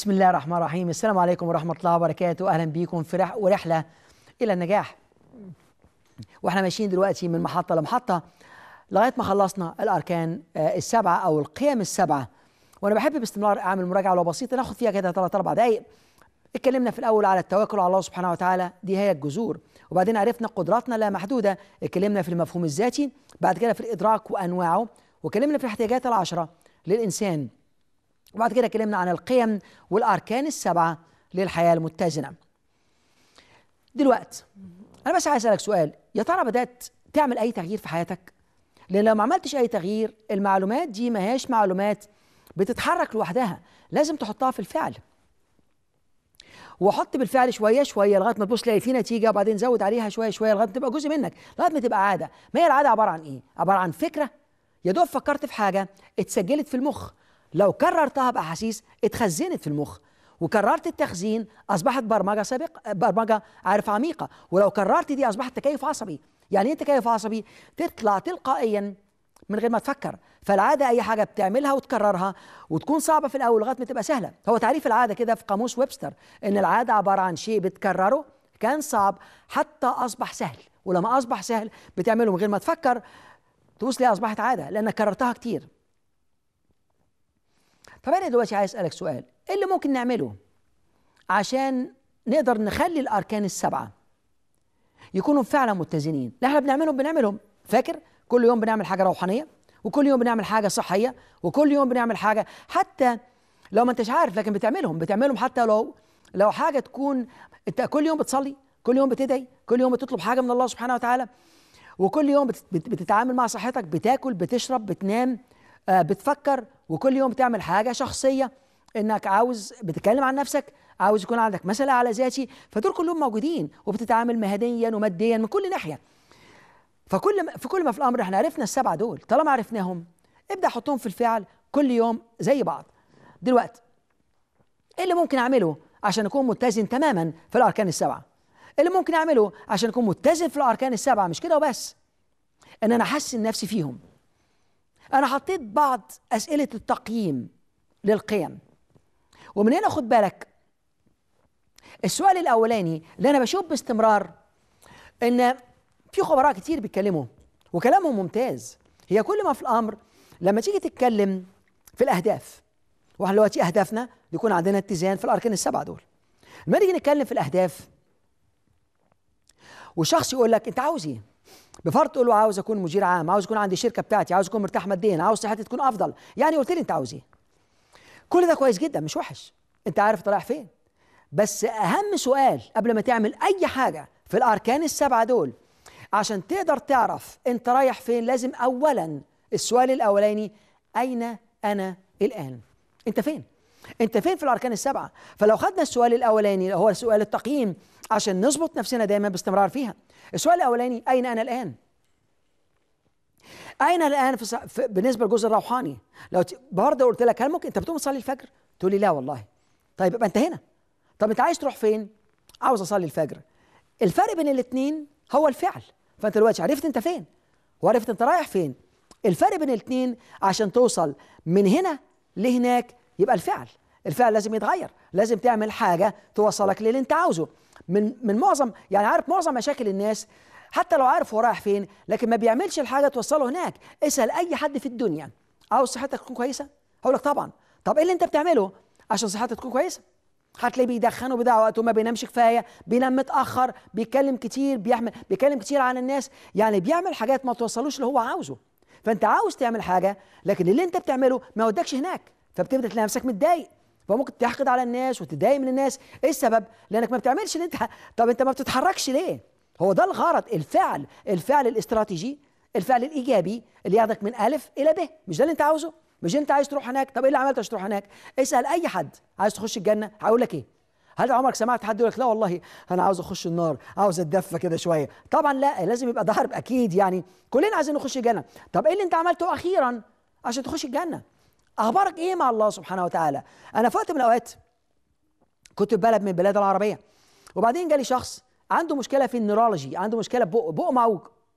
بسم الله الرحمن الرحيم. السلام عليكم ورحمة الله وبركاته. أهلا بيكم في ورحلة إلى النجاح. وإحنا ماشيين دلوقتي من محطة لمحطة لغاية ما خلصنا الأركان السبعة أو القيم السبعة. وأنا بحب باستمرار أعمل مراجعة لو بسيطة ناخد فيها كده 3-4 دقايق. اتكلمنا في الأول على التوكل على الله سبحانه وتعالى، دي هي الجذور، وبعدين عرفنا قدراتنا لا محدودة، اتكلمنا في المفهوم الذاتي، بعد كده في الإدراك وأنواعه، واتكلمنا في الاحتياجات العشرة للإنسان، وبعد كده اتكلمنا عن القيم والأركان السبعة للحياة المتزنة. دلوقتي أنا بس عايز أسألك سؤال، يا ترى بدأت تعمل أي تغيير في حياتك؟ لأن لو ما عملتش أي تغيير المعلومات دي ما هياش معلومات بتتحرك لوحدها، لازم تحطها في الفعل. وحط بالفعل شوية شوية لغاية ما تبص تلاقي في نتيجة، وبعدين زود عليها شوية شوية لغاية ما تبقى جزء منك، لغاية ما تبقى عادة. ما هي العادة عبارة عن إيه؟ عبارة عن فكرة يا دوب فكرت في حاجة اتسجلت في المخ، لو كررتها بأحاسيس اتخزنت في المخ، وكررت التخزين أصبحت برمجة عميقة، ولو كررت دي أصبحت تكيف عصبي. يعني إيه تكيف عصبي؟ تطلع تلقائيا من غير ما تفكر. فالعادة أي حاجة بتعملها وتكررها وتكون صعبة في الأول لغاية ما تبقى سهلة. هو تعريف العادة كده في قاموس ويبستر، إن العادة عبارة عن شيء بتكرره كان صعب حتى أصبح سهل، ولما أصبح سهل بتعمله من غير ما تفكر تبص ليه أصبحت عادة لأنك كررتها كتير. طب أنا دلوقتي عايز أسألك سؤال، إيه اللي ممكن نعمله عشان نقدر نخلي الأركان السبعة يكونوا فعلا متزنين؟ اللي احنا بنعملهم فاكر؟ كل يوم بنعمل حاجة روحانية، وكل يوم بنعمل حاجة صحية، وكل يوم بنعمل حاجة حتى لو ما انتش عارف، لكن بتعملهم حتى لو حاجة تكون انت كل يوم بتصلي، كل يوم بتدعي، كل يوم بتطلب حاجة من الله سبحانه وتعالى، وكل يوم بتتعامل مع صحتك، بتاكل، بتشرب، بتنام، بتفكر، وكل يوم بتعمل حاجة شخصية انك عاوز بتتكلم عن نفسك، عاوز يكون عندك مثل على ذاتي، فدول كلهم موجودين، وبتتعامل مهنيا وماديا من كل ناحية. في كل ما في الامر احنا عرفنا السبعه دول، طالما عرفناهم ابدا حطهم في الفعل كل يوم زي بعض. دلوقتي ايه اللي ممكن اعمله عشان اكون متزن تماما في الاركان السبعه؟ اللي ممكن اعمله عشان اكون متزن في الاركان السبعه مش كده وبس، ان انا احسن نفسي فيهم. انا حطيت بعض اسئله التقييم للقيم، ومن هنا خد بالك السؤال الاولاني اللي انا بشوف باستمرار ان في خبراء كتير بيتكلموا وكلامهم ممتاز، هي كل ما في الامر لما تيجي تتكلم في الاهداف، واحنا دلوقتي اهدافنا يكون عندنا اتزان في الاركان السبعه دول. لما نيجي نتكلم في الاهداف والشخص يقول لك انت عاوز ايه؟ بفرض تقول له عاوز اكون مدير عام، عاوز يكون عندي شركه بتاعتي، عاوز اكون مرتاح ماديا، عاوز صحتي تكون افضل، يعني قلت لي انت عاوز ايه؟ كل ده كويس جدا مش وحش، انت عارف انت رايح فين. بس اهم سؤال قبل ما تعمل اي حاجه في الاركان السبعه دول عشان تقدر تعرف انت رايح فين، لازم اولا السؤال الاولاني اين انا الان؟ انت فين؟ انت فين في الاركان السبعه؟ فلو خدنا السؤال الاولاني هو سؤال التقييم عشان نظبط نفسنا دايما باستمرار فيها. السؤال الاولاني اين انا الان؟ اين الان بالنسبه للجزء الروحاني. لو برضه قلت لك هل ممكن انت بتقوم تصلي الفجر؟ تقول لي لا والله. طيب يبقى انت هنا. طب انت عايز تروح فين؟ عاوز اصلي الفجر. الفرق بين الاثنين هو الفعل. فانت دلوقتي عرفت انت فين وعرفت انت رايح فين. الفرق بين الاثنين عشان توصل من هنا لهناك يبقى الفعل لازم يتغير، لازم تعمل حاجه توصلك للي انت عاوزه. من معظم يعني عارف معظم مشاكل الناس حتى لو عارف هو رايح فين لكن ما بيعملش الحاجه توصله هناك. اسال اي حد في الدنيا عاوز صحتك تكون كويسه؟ هقول لك طبعا. طب ايه اللي انت بتعمله عشان صحتك تكون كويسه؟ هتلاقيه بيدخن وبيضيع وقته، ما بينامش كفايه، بينام متاخر، بيتكلم كتير، بيتكلم كتير عن الناس، يعني بيعمل حاجات ما توصلوش اللي هو عاوزه. فانت عاوز تعمل حاجه لكن اللي انت بتعمله ما يودكش هناك، فبتبدا تلاقي نفسك متضايق، فممكن تحقد على الناس وتتضايق من الناس. ايه السبب؟ لانك ما بتعملش اللي انت طب انت ما بتتحركش ليه؟ هو ده الغرض، الفعل الاستراتيجي، الفعل الايجابي اللي ياخدك من الف الى ب. مش ده اللي انت عاوزه؟ مش انت عايز تروح هناك؟ طب ايه اللي عملت عشان تروح هناك؟ اسال اي حد عايز تخش الجنه هقول لك ايه؟ هل عمرك سمعت حد يقول لك لا والله انا عاوز اخش النار، عاوز اتدفى كده شويه؟ طبعا لا، لازم يبقى ضرب اكيد، يعني كلنا عايزين نخش الجنه. طب ايه اللي انت عملته اخيرا عشان تخش الجنه؟ اخبارك ايه مع الله سبحانه وتعالى؟ انا في وقت من الاوقات كنت في بلد من البلاد العربيه، وبعدين جالي شخص عنده مشكله في النيرولوجي، عنده مشكله بقه معوج.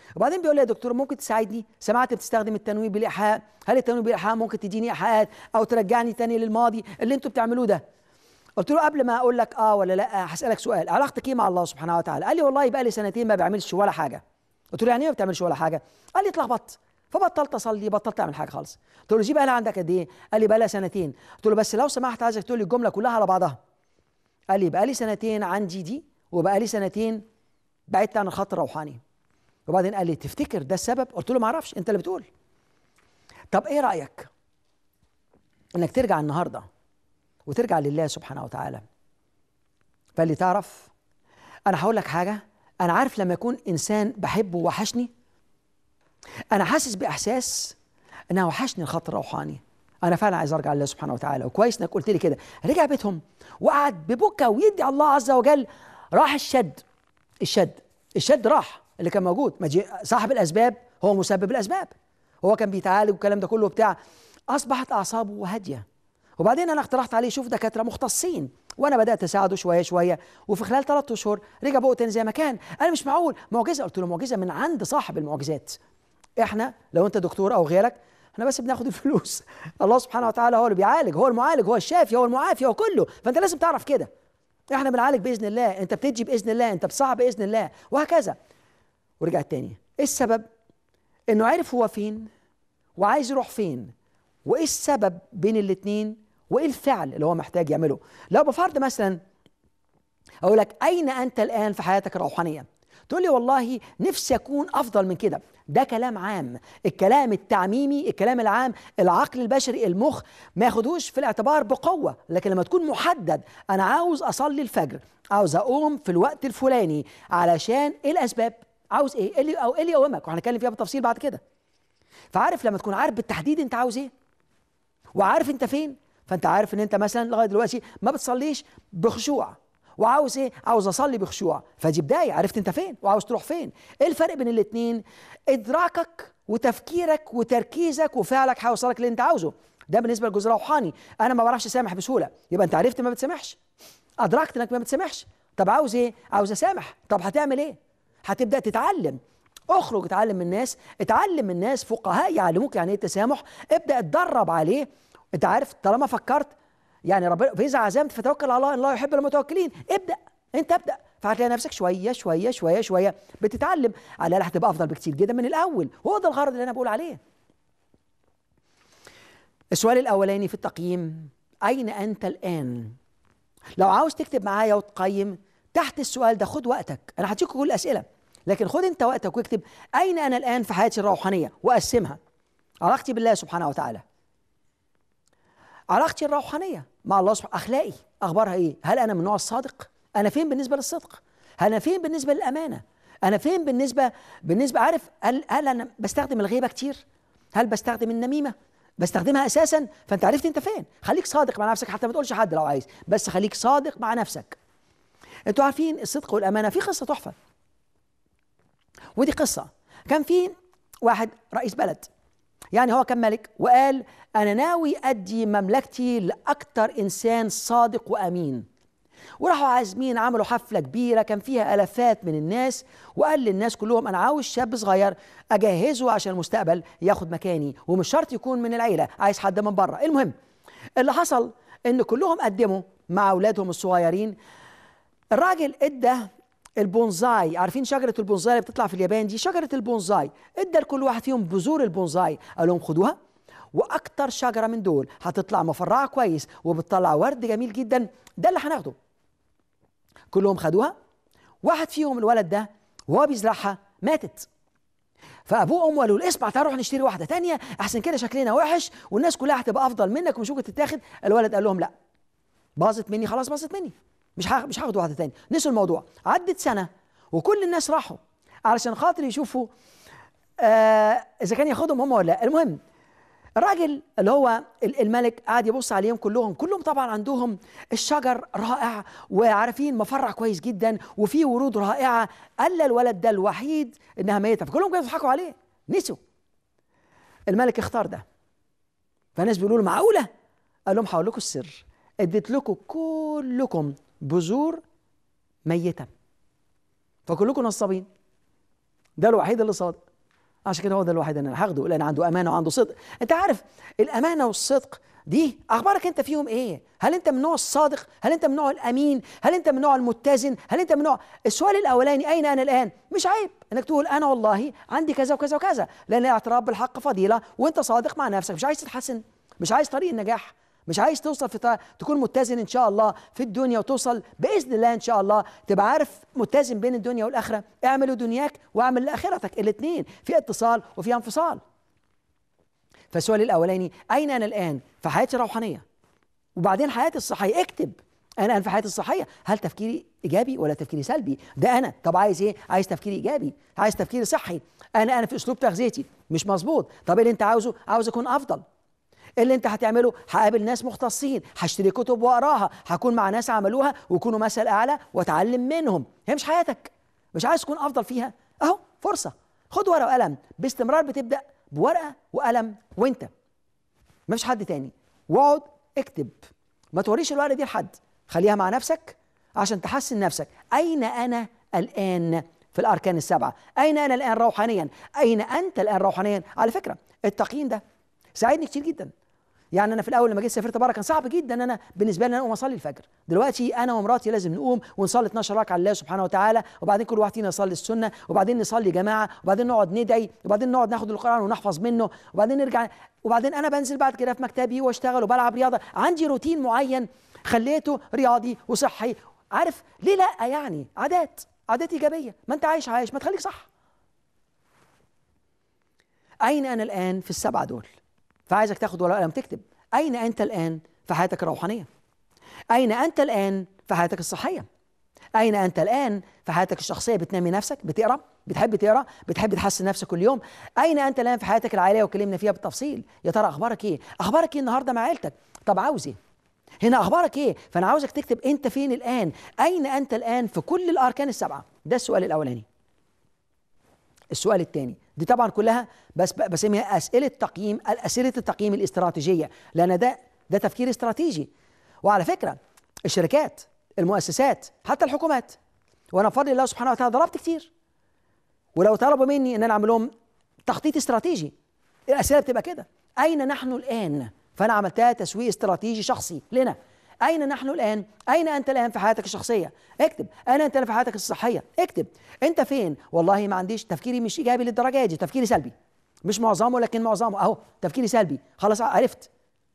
وبعدين بيقول لي يا دكتور ممكن تساعدني؟ سمعت بتستخدم التنويم بالايحاء، هل التنويم بالايحاء ممكن تديني ايحاءات او ترجعني تاني للماضي اللي انتوا بتعملوه ده؟ قلت له قبل ما اقول لك اه ولا لا هسالك سؤال، علاقتك ايه مع الله سبحانه وتعالى؟ قال لي والله بقى لي سنتين ما بعملش ولا حاجه. قلت له يعني ايه ما بتعملش ولا حاجه؟ قال لي اتلخبطت فبطلت اصلي، بطلت اعمل حاجه خالص. قلت له دي بقى لها عندك قد ايه؟ قال لي بقى لها سنتين. قلت له بس لو سمحت عايزك تقول لي الجمله كلها على بعضها. قال لي بقى لي سنتين عندي دي، وبقى لي سنتين بعدت عن الخط الروحاني. وبعدين قال لي تفتكر ده السبب؟ قلت له ما اعرفش، انت اللي بتقول. طب ايه رايك انك ترجع النهارده وترجع لله سبحانه وتعالى؟ فقال لي تعرف انا هقول لك حاجه، انا عارف لما يكون انسان بحبه وحشني، انا حاسس باحساس انه وحشني الخط الروحاني، انا فعلا عايز ارجع لله سبحانه وتعالى. وكويس انك قلت لي كده. رجع بيتهم وقعد ببكى ويدي الله عز وجل. راح الشد راح اللي كان موجود، ما صاحب الاسباب هو مسبب الاسباب، هو كان بيتعالج والكلام ده كله بتاع. اصبحت اعصابه هاديه. وبعدين انا اقترحت عليه شوف دكاتره مختصين، وانا بدات اساعده شويه شويه، وفي خلال 3 اشهر رجع بقى تاني زي ما كان. انا مش معقول، معجزه. قلت له معجزه من عند صاحب المعجزات. احنا لو انت دكتور او غيرك احنا بس بناخد الفلوس. الله سبحانه وتعالى هو اللي بيعالج، هو المعالج، هو الشافي، هو المعافي، هو كله. فانت لازم تعرف كده. احنا بنعالج باذن الله، انت بتدي باذن الله، انت بتصعب باذن الله، وهكذا. ورجع تاني. ايه السبب؟ انه عرف هو فين وعايز يروح فين، وايه السبب بين الاتنين، وايه الفعل اللي هو محتاج يعمله. لو بفرض مثلا اقول لك اين انت الان في حياتك الروحانيه؟ تقول لي والله نفسي اكون افضل من كده. ده كلام عام، الكلام التعميمي، الكلام العام، العقل البشري، المخ ما ياخدوش في الاعتبار بقوه. لكن لما تكون محدد، انا عاوز اصلي الفجر، عاوز اقوم في الوقت الفلاني، علشان ايه الاسباب؟ عاوز ايه؟ ايه اللي يقومك؟ وهنتكلم فيها بالتفصيل بعد كده. فعارف لما تكون عارف بالتحديد انت عاوز ايه وعارف انت فين، فانت عارف ان انت مثلا لغايه دلوقتي ما بتصليش بخشوع، وعاوز ايه؟ عاوز اصلي بخشوع. فدي بدايه، عرفت انت فين وعاوز تروح فين. ايه الفرق بين الاثنين؟ ادراكك وتفكيرك وتركيزك وفعلك هيوصلك اللي انت عاوزه. ده بالنسبه للجزء الروحاني. انا ما بعرفش اسامح بسهوله، يبقى انت عرفت ما بتسامحش، ادركت انك ما بتسامحش. طب عاوز ايه؟ عاوز اسامح. طب هتعمل ايه؟ هتبدا تتعلم. اخرج اتعلم من الناس، اتعلم من ناس فقهاء يعلموك يعني ايه التسامح، ابدا اتدرب عليه. انت عارف طالما فكرت يعني ربنا فاذا عزمت فتوكل على الله، ان الله يحب المتوكلين. ابدا، انت ابدا، فهتلاقي نفسك شويه شويه شويه شويه بتتعلم. على الاقل هتبقى افضل بكتير جدا من الاول. هو ده الغرض اللي انا بقول عليه. السؤال الاولاني في التقييم، اين انت الان؟ لو عاوز تكتب معايا وتقيم تحت السؤال ده، خد وقتك، انا هديك كل الاسئله، لكن خد انت وقتك واكتب اين انا الان في حياتي الروحانيه، وقسمها. علاقتي بالله سبحانه وتعالى، علاقتي الروحانيه مع الله سبحانه، اخلاقي اخبارها ايه؟ هل انا من النوع الصادق؟ انا فين بالنسبه للصدق؟ هل انا فين بالنسبه للامانه؟ انا فين بالنسبه عارف هل انا بستخدم الغيبه كتير؟ هل بستخدم النميمه؟ بستخدمها اساسا؟ فانت عرفت انت فين. خليك صادق مع نفسك، حتى ما تقولش حد لو عايز، بس خليك صادق مع نفسك. انتوا عارفين الصدق والامانه في قصه تحفه. ودي قصه، كان في واحد رئيس بلد، يعني هو كان ملك، وقال انا ناوي ادي مملكتي لاكثر انسان صادق وامين. وراحوا عازمين، عملوا حفله كبيره كان فيها الافات من الناس، وقال للناس كلهم انا عاوز شاب صغير اجهزه عشان المستقبل ياخد مكاني، ومش شرط يكون من العيله، عايز حد من بره. المهم اللي حصل ان كلهم قدموا مع اولادهم الصغيرين. الراجل ادى البونزاي، عارفين شجره البونزاي اللي بتطلع في اليابان دي؟ شجره البونزاي ادى لكل واحد فيهم بذور البونزاي، قال لهم خدوها، واكتر شجره من دول هتطلع مفرعه كويس وبتطلع ورد جميل جدا، ده اللي هناخده. كلهم خدوها. واحد فيهم الولد ده وهو بيزرعها ماتت، فابوه وامه قالوا له اسمع تعال نروح نشتري واحده تانية احسن، كده شكلنا وحش والناس كلها هتبقى افضل منك ومش ممكن تتاخد. الولد قال لهم لا، باظت مني خلاص، باظت مني، مش هاخد واحده تانية. نسوا الموضوع. عدت سنه وكل الناس راحوا علشان خاطر يشوفوا اذا كان ياخدهم هم ولا لا. المهم الراجل اللي هو الملك قاعد يبص عليهم كلهم طبعا عندهم الشجر رائع وعارفين مفرع كويس جدا وفيه ورود رائعه، الا الولد ده الوحيد انها ميته، فكلهم كانوا يضحكوا عليه، نسوا. الملك اختار ده، فالناس بيقولوا له معقوله؟ قال لهم هقول لكم السر، اديت لكم كلكم بذور ميته فكلكم نصابين. ده الوحيد اللي صادق. عشان كده هو ده الوحيد اللي انا هاخده، لان عنده امانه وعنده صدق. انت عارف الامانه والصدق دي اخبارك انت فيهم ايه؟ هل انت من نوع الصادق؟ هل انت من نوع الامين؟ هل انت من نوع المتزن؟ هل انت من نوع السؤال الاولاني اين انا الان؟ مش عيب انك تقول انا والله عندي كذا وكذا وكذا، لان الاعتراف بالحق فضيله، وانت صادق مع نفسك. مش عايز تتحسن، مش عايز طريق النجاح، مش عايز توصل تكون متزن ان شاء الله في الدنيا، وتوصل باذن الله ان شاء الله تبقى عارف متزن بين الدنيا والاخره. اعمل دنياك واعمل لاخرتك، الاثنين في اتصال وفي انفصال. فالسؤال الاولاني اين انا الان في حياتي الروحانيه، وبعدين حياتي الصحيه. اكتب انا الان في حياتي الصحيه، هل تفكيري ايجابي ولا تفكيري سلبي؟ ده انا. طب عايز ايه؟ عايز تفكيري ايجابي، عايز تفكيري صحي. انا في اسلوب تغذيتي مش مظبوط. طب ايه اللي انت عاوزه؟ عاوز اكون افضل. اللي انت هتعمله هقابل ناس مختصين، هشتري كتب واقراها، هكون مع ناس عملوها ويكونوا مثل اعلى واتعلم منهم. هي مش حياتك؟ مش عايز تكون افضل فيها؟ اهو فرصه، خد ورقه وقلم باستمرار. بتبدا بورقه وقلم وانت، ما فيش حد تاني، واقعد اكتب. ما توريش الورقه دي لحد، خليها مع نفسك عشان تحسن نفسك. اين انا الان في الاركان السبعه؟ اين انا الان روحانيا؟ اين انت الان روحانيا؟ على فكره التقييم ده ساعدني كتير جدا. يعني انا في الاول لما جيت سافرت بره كان صعب جدا انا بالنسبه لي انا اقوم اصلي الفجر. دلوقتي انا ومراتي لازم نقوم ونصلي 12 ركعه لله سبحانه وتعالى، وبعدين كل واحد فينا يصلي السنه، وبعدين نصلي جماعه، وبعدين نقعد ندعي، وبعدين نقعد ناخد القران ونحفظ منه، وبعدين نرجع، وبعدين انا بنزل بعد كده في مكتبي واشتغل وبلعب رياضه. عندي روتين معين خليته رياضي وصحي. عارف ليه لا؟ يعني عادات ايجابيه. ما انت عايش ما تخليك صح. اين انا الان في السبعه دول؟ فعايزك تاخد ورقه وقلم تكتب أين أنت الآن في حياتك الروحانية؟ أين أنت الآن في حياتك الصحية؟ أين أنت الآن في حياتك الشخصية؟ بتنمي نفسك؟ بتقرأ؟ بتحب تقرأ؟ بتحب تحسن نفسك كل يوم؟ أين أنت الآن في حياتك العائلية وكلمنا فيها بالتفصيل؟ يا ترى أخبارك إيه؟ أخبارك إيه النهاردة مع عيلتك؟ طب عاوز إيه؟ هنا أخبارك إيه؟ فأنا عاوزك تكتب أنت فين الآن؟ أين أنت الآن في كل الأركان السبعة؟ ده السؤال الأولاني. السؤال الثاني، دي طبعا كلها بسميها أسئلة تقييم، أسئلة التقييم الاستراتيجية، لأن ده تفكير استراتيجي. وعلى فكرة الشركات، المؤسسات، حتى الحكومات، وأنا بفضل الله سبحانه وتعالى ضربت كتير، ولو طلبوا مني أن أنا أعمل لهم تخطيط استراتيجي، الأسئلة بتبقى كده: أين نحن الآن؟ فأنا عملتها تسويق استراتيجي شخصي لنا. أين نحن الآن؟ أين أنت الآن في حياتك الشخصية؟ اكتب. أين أنت في حياتك الصحية؟ اكتب. أنت فين؟ والله ما عنديش، تفكيري مش إيجابي للدرجة دي، تفكيري سلبي، مش معظمه لكن معظمه. أهو تفكيري سلبي، خلاص عرفت.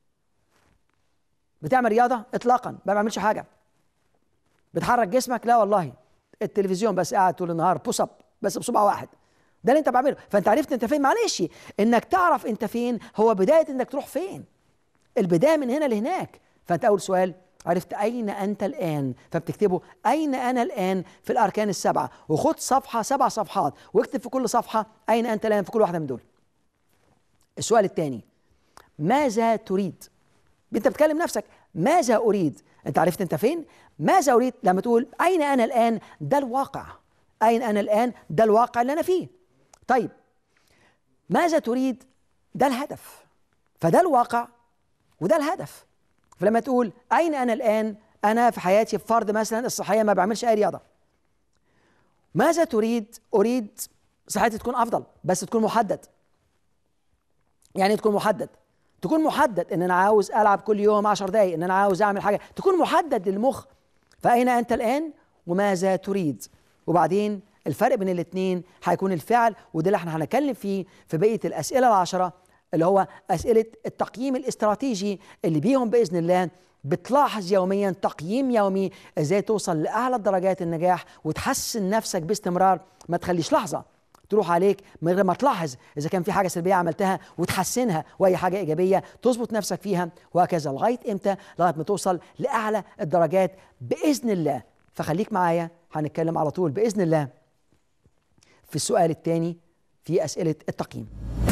بتعمل رياضة؟ إطلاقا ما بعملش حاجة. بتحرك جسمك؟ لا والله، التلفزيون بس، قاعد طول النهار بوش اب بس بصبع واحد، ده اللي أنت بعمله. فأنت عرفت أنت فين. معلش، إنك تعرف أنت فين هو بداية إنك تروح فين، البداية من هنا لهناك. فأنت أول سؤال عرفت أين أنت الآن، فبتكتبه أين أنا الآن في الأركان السبعة، وخد صفحة 7 صفحات واكتب في كل صفحة أين أنت الآن في كل واحدة من دول. السؤال الثاني: ماذا تريد؟ أنت بتكلم نفسك، ماذا أريد؟ أنت عرفت أنت فين؟ ماذا أريد؟ لما تقول أين أنا الآن، ده الواقع. أين أنا الآن؟ ده الواقع اللي أنا فيه. طيب ماذا تريد؟ ده الهدف. فده الواقع وده الهدف. فلما تقول أين أنا الآن، أنا في حياتي فرد مثلا الصحية ما بعملش أي رياضة. ماذا تريد؟ أريد صحتي تكون أفضل، بس تكون محدد. يعني تكون محدد، تكون محدد إن أنا عاوز ألعب كل يوم 10 دقايق، إن أنا عاوز أعمل حاجة، تكون محدد للمخ. فأين أنت الآن وماذا تريد؟ وبعدين الفرق بين الاثنين هيكون الفعل، وده اللي احنا هنتكلم فيه في بقية الأسئلة ال10، اللي هو أسئلة التقييم الاستراتيجي، اللي بيهم بإذن الله بتلاحظ يوميا تقييم يومي ازاي توصل لأعلى درجات النجاح وتحسن نفسك باستمرار. ما تخليش لحظة تروح عليك من غير ما تلاحظ إذا كان في حاجة سلبية عملتها وتحسنها، وأي حاجة إيجابية تظبط نفسك فيها، وهكذا لغاية إمتى؟ لغاية ما توصل لأعلى الدرجات بإذن الله. فخليك معايا، هنتكلم على طول بإذن الله في السؤال الثاني في أسئلة التقييم.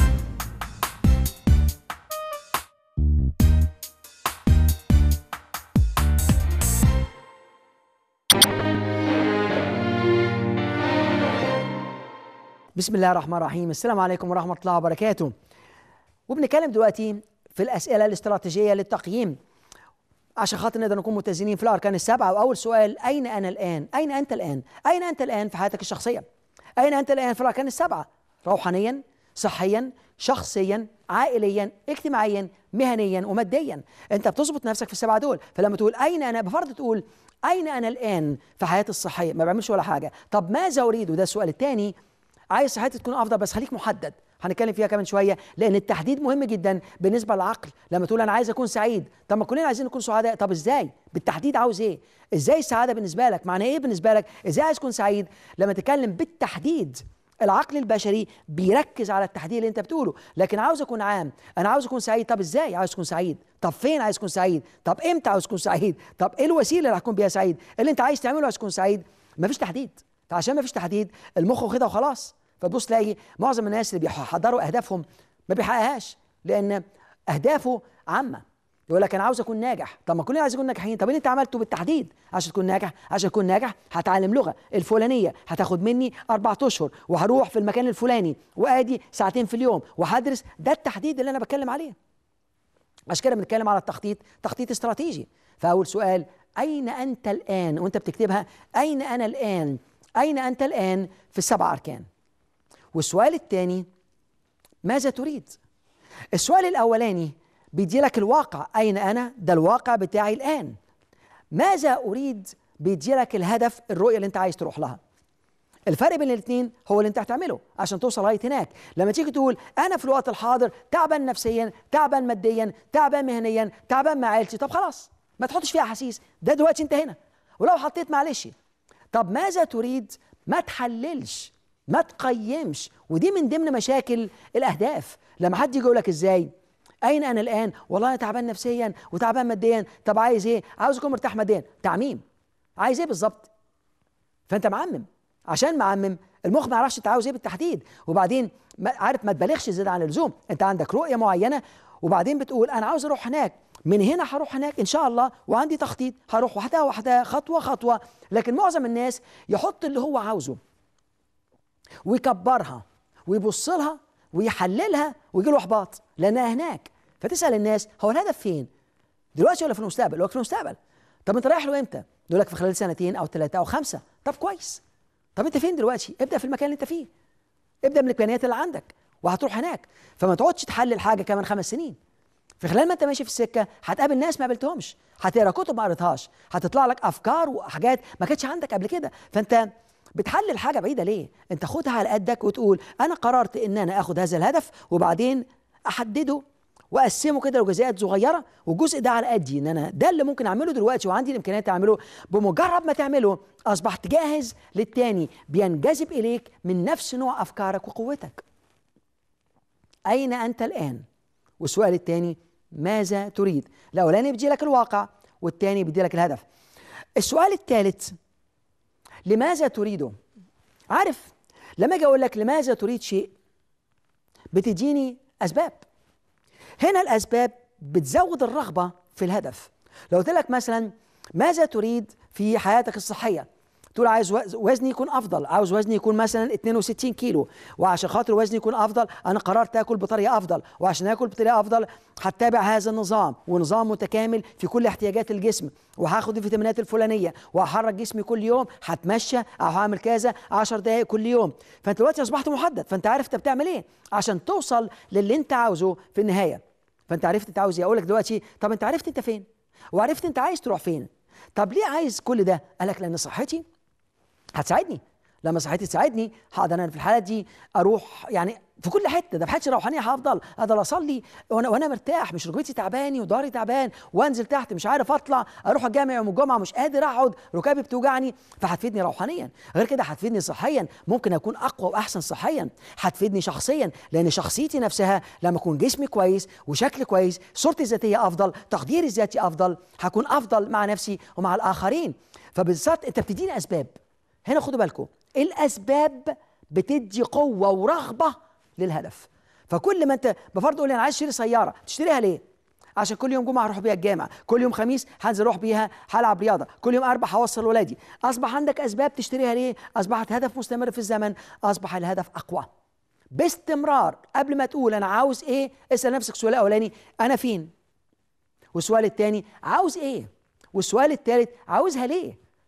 بسم الله الرحمن الرحيم. السلام عليكم ورحمة الله وبركاته. وبنتكلم دلوقتي في الأسئلة الاستراتيجية للتقييم عشان خاطر نقدر نكون متزنين في الأركان السبعة. وأول سؤال: أين أنا الآن؟ أين أنت الآن؟ أين أنت الآن في حياتك الشخصية؟ اين انت الان في الاركان السبعه؟ روحانيا، صحيا، شخصيا، عائليا، اجتماعيا، مهنيا، وماديا. انت بتظبط نفسك في السبعه دول. فلما تقول اين انا، بفرض تقول اين انا الان في حياتي الصحيه، ما بعملش ولا حاجه. طب ماذا اريد؟ وده السؤال الثاني. عايز صحتي تكون افضل، بس خليك محدد، هنتكلم فيها كمان شويه، لان التحديد مهم جدا بالنسبه للعقل. لما تقول انا عايز اكون سعيد، طب ما كلنا عايزين نكون سعداء، طب ازاي؟ بالتحديد عاوز ايه؟ ازاي السعاده بالنسبه لك؟ معنى ايه بالنسبه لك؟ ازاي عايز تكون سعيد؟ لما تتكلم بالتحديد العقل البشري بيركز على التحديد اللي انت بتقوله. لكن عاوز اكون عام، انا عاوز اكون سعيد، طب ازاي عاوز تكون سعيد؟ طب فين عايز تكون سعيد؟ طب امتى عاوز تكون سعيد؟ طب ايه الوسيله اللي هتكون بيها سعيد؟ اللي انت عايز تعمله عايز تكون سعيد. مفيش تحديد. فعشان مفيش تحديد المخ واخدها وخلاص. فتبص تلاقي معظم الناس اللي بيحضروا اهدافهم ما بيحققهاش، لان اهدافه عامه. يقول لك انا عاوز اكون ناجح، طب ما كلنا عايزين نكون ناجحين، طب اللي انت عملته بالتحديد عشان تكون ناجح. عشان تكون ناجح هتعلم لغه الفلانيه، هتاخد مني 4 اشهر، وهروح في المكان الفلاني، وادي ساعتين في اليوم، وهدرس. ده التحديد اللي انا بتكلم عليه. عشان كده بنتكلم على التخطيط، تخطيط استراتيجي. فاول سؤال اين انت الان؟ وانت بتكتبها اين انا الان؟ اين انت الان في السبع اركان؟ والسؤال الثاني ماذا تريد؟ السؤال الاولاني بيدي لك الواقع، اين انا؟ ده الواقع بتاعي الان. ماذا اريد؟ بيدي لك الهدف، الرؤيه اللي انت عايز تروح لها. الفرق بين الاثنين هو اللي انت هتعمله عشان توصل لغايه هناك. لما تيجي تقول انا في الوقت الحاضر تعبان نفسيا، تعبان ماديا، تعبان مهنيا، تعبان مع عيلتي، طب خلاص ما تحطش فيها احاسيس، ده دلوقتي انت هنا. ولو حطيت معلش. طب ماذا تريد؟ ما تحللش، ما تقيمش. ودي من ضمن مشاكل الاهداف. لما حد يجي يقول لك ازاي اين انا الان؟ والله انا تعبان نفسيا وتعبان ماديا. طب عايز ايه؟ عاوز اكون مرتاح ماديا. تعميم. عايز ايه بالظبط؟ فانت معمم. عشان معمم المخ ما يعرفش انت عاوز ايه بالتحديد. وبعدين عارف ما تبالغش زياده عن اللزوم. انت عندك رؤيه معينه، وبعدين بتقول انا عاوز اروح هناك، من هنا هروح هناك ان شاء الله، وعندي تخطيط هروح واحده واحده، خطوه خطوه. لكن معظم الناس يحط اللي هو عاوزه ويكبرها ويبص لها ويحللها ويجي له احباط لانها هناك. فتسال الناس هو الهدف فين؟ دلوقتي ولا في المستقبل؟ يقول لك في المستقبل. طب انت رايح له امتى؟ يقول لك في خلال 2 أو 3 أو 5. طب كويس. طب انت فين دلوقتي؟ ابدا في المكان اللي انت فيه، ابدا من الامكانيات اللي عندك وهتروح هناك. فما تقعدش تحلل حاجه كمان 5 سنين. في خلال ما انت ماشي في السكه هتقابل ناس ما قابلتهمش، هتقرا كتب ما قريتهاش، هتطلع لك افكار وحاجات ما كانتش عندك قبل كده. فانت بتحلل حاجه بعيده ليه؟ انت خدها على قدك وتقول انا قررت ان انا اخد هذا الهدف، وبعدين احدده واقسمه كده لجزئيات صغيره، والجزء ده على قدي ان انا ده اللي ممكن اعمله دلوقتي وعندي الامكانيات اعمله. بمجرد ما تعمله اصبحت جاهز للتاني، بينجذب اليك من نفس نوع افكارك وقوتك. اين انت الان؟ والسؤال الثاني ماذا تريد؟ الاولاني بيدي لك الواقع، والثاني بيدي لك الهدف. السؤال الثالث لماذا تريده؟ عارف لما اجي اقول لك لماذا تريد شيء بتديني اسباب. هنا الاسباب بتزود الرغبه في الهدف. لو قلت لك مثلا ماذا تريد في حياتك الصحيه؟ تقول عايز وزني يكون افضل، عاوز وزني يكون مثلا 62 كيلو، وعشان خاطر وزني يكون افضل انا قررت اكل بطريقه افضل، وعشان اكل بطريقه افضل هتبع هذا النظام، ونظام متكامل في كل احتياجات الجسم، وهاخد الفيتامينات الفلانيه، وهحرك جسمي كل يوم، هتمشى او هعمل كذا 10 دقائق كل يوم. فانت دلوقتي اصبحت محدد، فانت عارف انت بتعمل ايه عشان توصل للي انت عاوزه في النهايه. فانت عرفت انت عاوز ايه. اقول لك دلوقتي طب انت عرفت انت فين، وعرفت انت عايز تروح فين. طب ليه عايز كل ده؟ قال لك لان صحتي هتساعدني. لما صحتي تساعدني هقدر انا في الحالات دي اروح يعني في كل حته. ده في حته روحانيه هفضل اقدر اصلي وانا مرتاح، مش ركبتي تعباني وضهري تعبان، وانزل تحت مش عارف اطلع، اروح الجامع يوم الجمعه مش قادر اقعد، ركابي بتوجعني. فهتفيدني روحانيا، غير كده هتفيدني صحيا، ممكن اكون اقوى واحسن صحيا. هتفيدني شخصيا لان شخصيتي نفسها لما اكون جسمي كويس وشكلي كويس، صورتي الذاتيه افضل، تقديري الذاتي افضل، هكون افضل مع نفسي ومع الاخرين. فبالذات انت بتديني اسباب. هنا خدوا بالكم الاسباب بتدي قوه ورغبه للهدف. فكل ما انت بفرض تقول لي انا عايز اشتري سياره، تشتريها ليه؟ عشان كل يوم جمعه هروح بيها الجامع، كل يوم خميس هنزل اروح بيها هلعب رياضه، كل يوم اربع هوصل ولادي. اصبح عندك اسباب تشتريها ليه؟ اصبحت هدف مستمر في الزمن، اصبح الهدف اقوى باستمرار. قبل ما تقول انا عاوز ايه اسال نفسك السؤال الاولاني انا فين؟ والسؤال الثاني عاوز ايه؟ والسؤال الثالث عاوزها ليه؟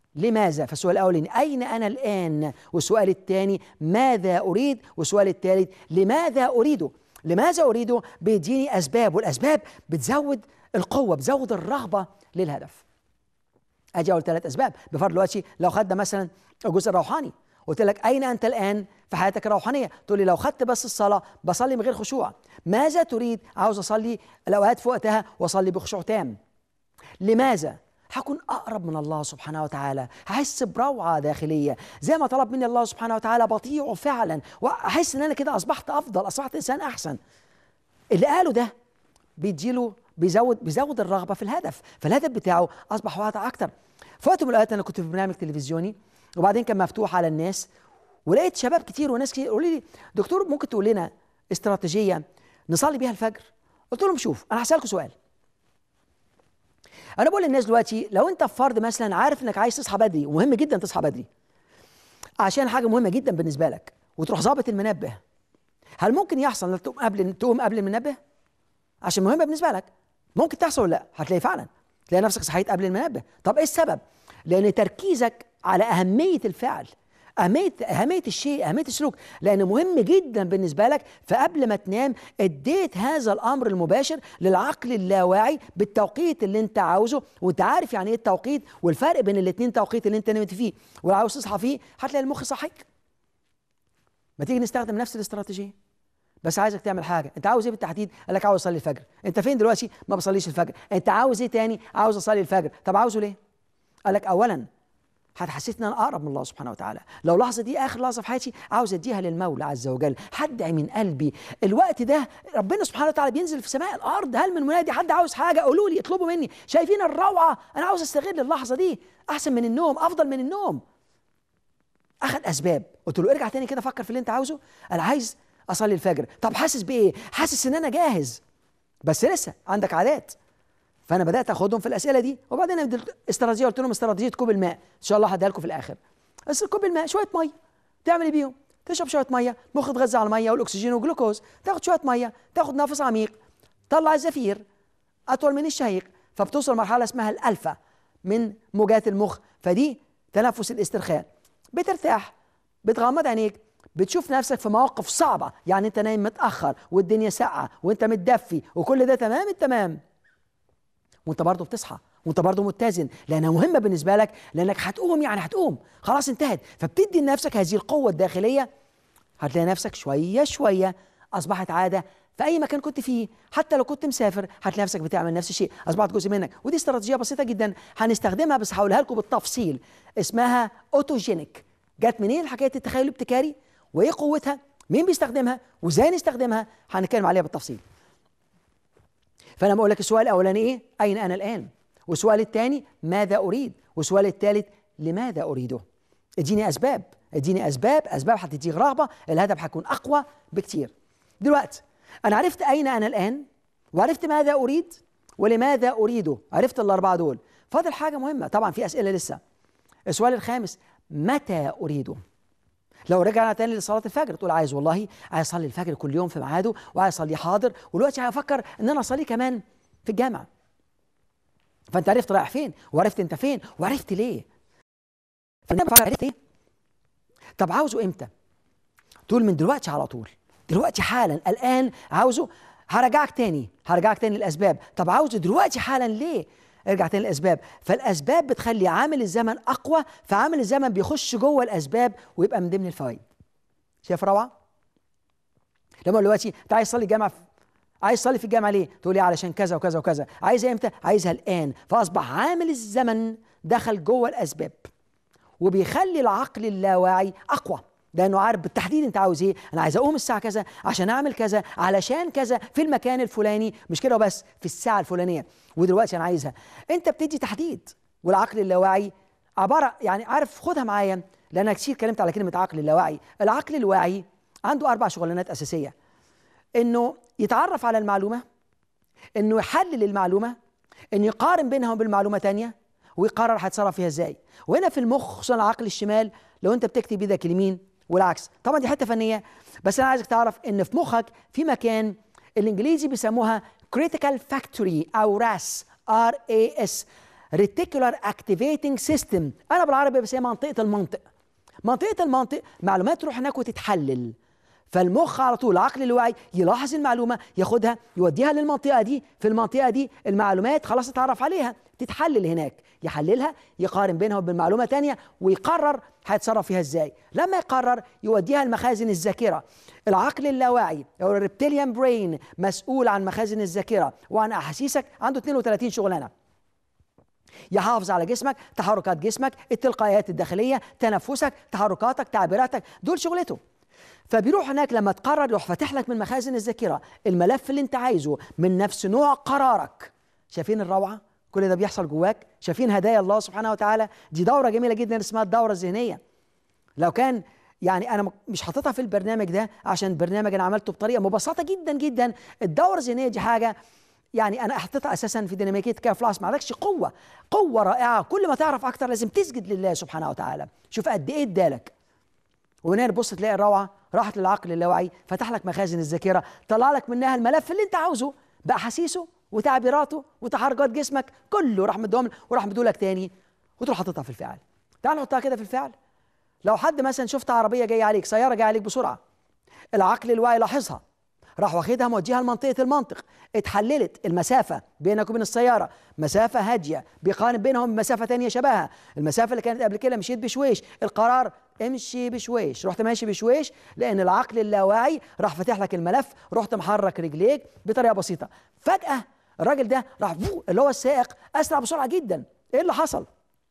لماذا؟ فالسؤال الأولاني أين أنا الآن؟ والسؤال الثاني ماذا أريد؟ والسؤال الثالث لماذا أريده؟ لماذا أريده بيديني أسباب، والأسباب بتزود القوة، بتزود الرغبة للهدف. أجي أقول 3 أسباب بفرض دلوقتي لو خدنا مثلا الجزء الروحاني، قلت لك أين أنت الآن في حياتك الروحانية؟ تقول لي لو خدت بس الصلاة بصلي من غير خشوع. ماذا تريد؟ عاوز أصلي الأوقات في وقتها وأصلي بخشوع تام. لماذا؟ هكون أقرب من الله سبحانه وتعالى، هحس بروعة داخلية زي ما طلب مني الله سبحانه وتعالى، بطيعه فعلا، وأحس إن أنا كده أصبحت أفضل، أصبحت إنسان أحسن. اللي قاله ده بيديله بيزود الرغبة في الهدف، فالهدف بتاعه أصبح واضح أكتر. في وقت من الأوقات أنا كنت في برنامج تلفزيوني وبعدين كان مفتوح على الناس، ولقيت شباب كتير وناس كتير يقولوا لي دكتور ممكن تقول لنا استراتيجية نصلي بيها الفجر؟ قلت لهم شوف أنا هسألكم سؤال. أنا بقول للناس دلوقتي لو أنت في فرض مثلا عارف إنك عايز تصحى بدري، ومهم جدا تصحى بدري عشان حاجة مهمة جدا بالنسبة لك، وتروح ظابط المنبه، هل ممكن يحصل إنك تقوم قبل المنبه؟ عشان مهمة بالنسبة لك. ممكن تحصل ولا لا؟ هتلاقي فعلا تلاقي نفسك صحيت قبل المنبه. طب ايه السبب؟ لأن تركيزك على أهمية الفعل، أهمية الشيء، أهمية السلوك، لأنه مهم جدا بالنسبة لك. فقبل ما تنام اديت هذا الأمر المباشر للعقل اللاواعي بالتوقيت اللي أنت عاوزه، وأنت عارف يعني إيه التوقيت والفرق بين الاثنين، توقيت اللي أنت نمت فيه وعاوز تصحى فيه، هتلاقي المخ صحيك. ما تيجي نستخدم نفس الاستراتيجية، بس عايزك تعمل حاجه. انت عاوز ايه بالتحديد؟ قال لك عاوز اصلي الفجر. انت فين دلوقتي؟ ما بصليش الفجر. انت عاوز ايه تاني؟ عاوز اصلي الفجر. طب عاوزه ليه؟ قال لك اولا هتحسسني ان انا اقرب من الله سبحانه وتعالى. لو لحظه دي اخر لحظه في حياتي عاوز اديها للمولى عز وجل، هدعي من قلبي. الوقت ده ربنا سبحانه وتعالى بينزل في سماء الارض، هل من منادي حد عاوز حاجه؟ قولوا لي، اطلبوا مني. شايفين الروعه؟ انا عاوز استغل اللحظه دي احسن من النوم، افضل من النوم. اخذ اسباب. قلت له ارجع تاني كده فكر في اللي انت عاوزه. انا عايز اصلي الفجر. طب حاسس بايه؟ حاسس ان انا جاهز، بس لسه عندك عادات. فانا بدات اخدهم في الاسئله دي، وبعدين استراتيجيه قلت لهم استراتيجيه كوب الماء، ان شاء الله هديها لكم في الاخر. بس كوب الماء شويه ميه تعمل ايه بيهم؟ تشرب شويه ميه، مخ يتغذى على الميه والاكسجين والجلوكوز، تاخد شويه ميه، تاخد نفس عميق، طلع الزفير اطول من الشهيق، فبتوصل مرحله اسمها الالفا من موجات المخ، فدي تنفس الاسترخاء. بترتاح، بتغمض عينيك، بتشوف نفسك في مواقف صعبة، يعني انت نايم متأخر والدنيا ساقعة وانت متدفي وكل ده تمام التمام، وانت برضه بتصحى وانت برضه متزن، لانها مهمة بالنسبة لك، لانك هتقوم، يعني هتقوم خلاص انتهت، فبتدي لنفسك هذه القوة الداخلية. هتلاقي نفسك شوية شوية أصبحت عادة في أي مكان كنت فيه، حتى لو كنت مسافر هتلاقي نفسك بتعمل نفس الشيء، أصبحت جزء منك. ودي استراتيجية بسيطة جدا هنستخدمها، بس هقولها لكم بالتفصيل، اسمها أوتوجينيك. جت منين حكاية التخيل الابتكاري؟ وايه قوتها؟ مين بيستخدمها؟ وازاي نستخدمها؟ هنتكلم عليها بالتفصيل. فانا بقول لك السؤال الاولاني ايه؟ اين انا الان؟ والسؤال الثاني ماذا اريد؟ والسؤال الثالث لماذا اريده؟ اديني اسباب، اديني اسباب، اسباب هتديك رغبه، الهدف هيكون اقوى بكتير. دلوقتي انا عرفت اين انا الان، وعرفت ماذا اريد، ولماذا اريده، عرفت الاربعه دول. فاضل حاجه مهمه، طبعا في اسئله لسه. السؤال الخامس متى اريده؟ لو رجعنا تاني لصلاة الفجر تقول عايز، والله عايز اصلي الفجر كل يوم في ميعاده، وعايز اصلي حاضر، ودلوقتي هفكر ان انا اصلي كمان في الجامع. فانت عرفت رايح فين، وعرفت انت فين، وعرفت ليه. فانت عرفت ايه؟ طب عاوزه امتى؟ تقول من دلوقتي على طول، دلوقتي حالا الان عاوزه. هرجعك تاني للاسباب. طب عاوزه دلوقتي حالا ليه؟ ارجع تاني للاسباب. فالاسباب بتخلي عامل الزمن اقوى، فعامل الزمن بيخش جوه الاسباب ويبقى من ضمن الفوائد. شايف روعه؟ لما دلوقتي انت عايز تصلي الجامعه، عايز تصلي في الجامعه ليه؟ تقول لي علشان كذا وكذا وكذا. عايزها امتى؟ عايزها الان. فاصبح عامل الزمن دخل جوه الاسباب، وبيخلي العقل اللاواعي اقوى، لانه عارف بالتحديد انت عاوز ايه. انا عايز اقوم الساعه كذا عشان اعمل كذا، علشان كذا، في المكان الفلاني، مش كده وبس، في الساعه الفلانيه، ودلوقتي انا عايزها. انت بتدي تحديد، والعقل اللاواعي عباره، يعني عارف، خدها معايا لان انا كتير اتكلمت على كلمه عقل اللاواعي. العقل الواعي عنده 4 شغلانات اساسيه: انه يتعرف على المعلومه، انه يحلل المعلومه، انه يقارن بينها وبين معلومه تانية، ويقرر هيتصرف فيها ازاي. وهنا في المخ، خصوصا العقل الشمال، لو انت بتكتب بايدك اليمين والعكس، طبعا دي حته فنيه، بس انا عايزك تعرف ان في مخك في مكان الانجليزي بيسموها critical factory او RAS، RAS، ريتيكولار اكتيفيتنج سيستم، انا بالعربي بسميها منطقه المنطق. منطقه المنطق معلومات تروح هناك وتتحلل، فالمخ على طول العقل الواعي يلاحظ المعلومه ياخدها يوديها للمنطقه دي، في المنطقه دي المعلومات خلاص اتعرف عليها تتحلل هناك، يحللها يقارن بينها وبين معلومه ثانيه ويقرر هيتصرف فيها ازاي. لما يقرر يوديها لمخازن الذاكره. العقل اللاواعي او الريبتيليان برين مسؤول عن مخازن الذاكره وعن احاسيسك، عنده 32 شغلانه. يحافظ على جسمك، تحركات جسمك، التلقائيات الداخليه، تنفسك، تحركاتك، تعبيراتك، دول شغلته. فبيروح هناك لما تقرر يروح فاتح لك من مخازن الذاكره الملف اللي انت عايزه من نفس نوع قرارك. شايفين الروعه؟ كل ده بيحصل جواك. شايفين هدايا الله سبحانه وتعالى؟ دي دوره جميله جدا اسمها الدوره الذهنيه. لو كان يعني انا مش حاططها في البرنامج ده عشان البرنامج انا عملته بطريقه مبسطه جدا جدا. الدوره الذهنيه دي حاجه يعني انا حطيتها اساسا في ديناميكيه كاف لاس، ما عندكش قوه رائعه. كل ما تعرف اكتر لازم تسجد لله سبحانه وتعالى. شوف قد ايه ادالك. وهنا تبص تلاقي الروعه راحت للعقل اللاواعي، فتح لك مخازن الذاكره، طلع لك منها الملف اللي انت عاوزه باحاسيسه وتعبيراته وتحركات جسمك كله، راح مديهم وراح مدولك تاني وتروح حاططها في الفعل. تعال نحطها كده في الفعل. لو حد مثلا شفت عربيه جايه عليك، سياره جايه عليك بسرعه، العقل الواعي لاحظها، راح واخدها موجهها لمنطقه المنطق، اتحللت المسافه بينك وبين السياره، مسافه هاديه بيقارن بينهم بمسافه ثانيه شبهها، المسافه اللي كانت قبل كده مشيت بشويش، القرار امشي بشويش، رحت ماشي بشويش لان العقل اللاواعي راح فاتح لك الملف، رحت محرك رجليك بطريقه بسيطه. فجاه الراجل ده راح اللي هو السائق اسرع بسرعه جدا. ايه اللي حصل؟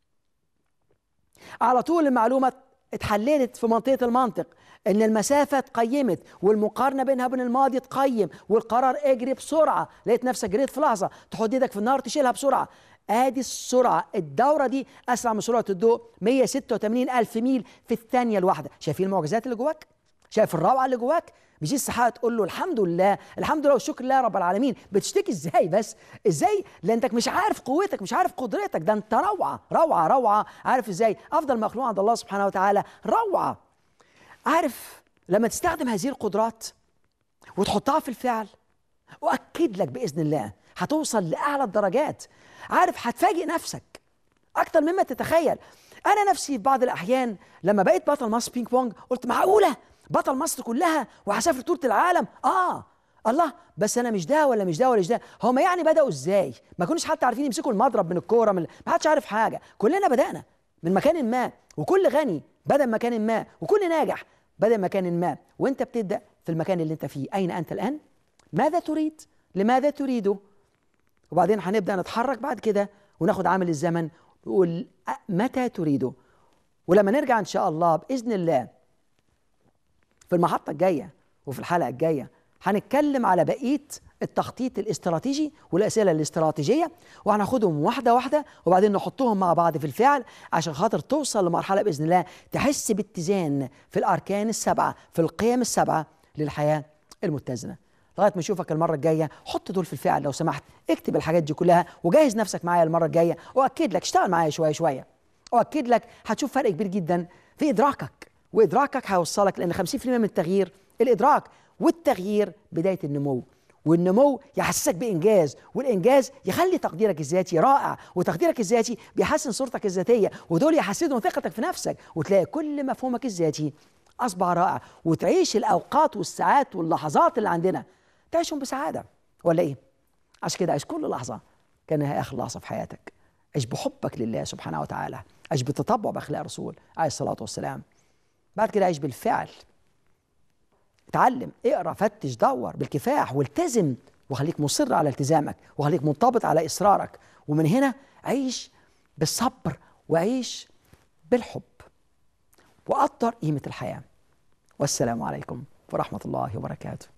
على طول المعلومه اتحللت في منطقه المنطق ان المسافه اتقيمت والمقارنه بينها وبين الماضي اتقيم، والقرار اجري بسرعه، لقيت نفسك جريت في لحظه، تحط ايدك في النار تشيلها بسرعه. ادي السرعه، الدوره دي اسرع من سرعه الضوء 186 الف ميل في الثانيه الواحده. شايفين المعجزات اللي جواك؟ شايف الروعه اللي جواك؟ مش الصحه تقول له الحمد لله الحمد لله والشكر لله رب العالمين. بتشتكي ازاي بس؟ ازاي؟ لانك مش عارف قوتك، مش عارف قدرتك. ده انت روعه روعه روعه. عارف ازاي؟ افضل مخلوق عند الله سبحانه وتعالى روعه. عارف لما تستخدم هذه القدرات وتحطها في الفعل، أؤكد لك بإذن الله هتوصل لأعلى الدرجات. عارف هتفاجئ نفسك أكتر مما تتخيل. أنا نفسي في بعض الأحيان لما بقيت بطل مصر بينج بونج قلت معقولة بطل مصر كلها وهسافر طولة العالم؟ الله، بس أنا مش ده ولا مش ده ولا مش ده. هم يعني بدأوا إزاي؟ ما كانوش حتى عارفين يمسكوا المضرب من الكورة، ما حدش عارف حاجة. كلنا بدأنا من مكان ما، وكل غني بدأ من مكان ما، وكل ناجح بدأ من مكان ما. وانت بتبدأ في المكان اللي انت فيه. أين أنت الآن؟ ماذا تريد؟ لماذا تريده؟ وبعدين هنبدأ نتحرك بعد كده وناخد عامل الزمن ونقول متى تريده. ولما نرجع إن شاء الله بإذن الله في المحطة الجاية وفي الحلقة الجاية هنتكلم على بقية التخطيط الاستراتيجي والأسئلة الاستراتيجية، وهناخدهم واحدة واحدة وبعدين نحطهم مع بعض في الفعل عشان خاطر توصل لمرحلة بإذن الله تحس باتزان في الأركان السبعة، في القيم السبعة للحياة المتزنة. لغاية ما أشوفك المرة الجاية حط دول في الفعل لو سمحت، اكتب الحاجات دي كلها وجهز نفسك معايا المرة الجاية، وأكد لك اشتغل معايا شوية شوية، وأكد لك هتشوف فرق كبير جدا في إدراكك، وإدراكك هيوصلك لأن 50% من التغيير الإدراك، والتغيير بداية النمو، والنمو يحسسك بإنجاز، والإنجاز يخلي تقديرك الذاتي رائع، وتقديرك الذاتي بيحسن صورتك الذاتية، ودول يحسنوا ثقتك في نفسك، وتلاقي كل مفهومك الذاتي أصبح رائع، وتعيش الأوقات والساعات واللحظات اللي عندنا تعيشهم بسعادة. ولا إيه؟ عشان كده عيش كل لحظة كأنها آخر لحظة في حياتك. عيش بحبك لله سبحانه وتعالى، عيش بالتطبع بأخلاق الرسول عليه الصلاة والسلام. بعد كده عيش بالفعل، اتعلم، اقرا، فتش، دور بالكفاح، والتزم، وخليك مصر على التزامك، وخليك منضبط على إصرارك. ومن هنا عيش بالصبر، وعيش بالحب، وقدر قيمة الحياة. والسلام عليكم ورحمة الله وبركاته.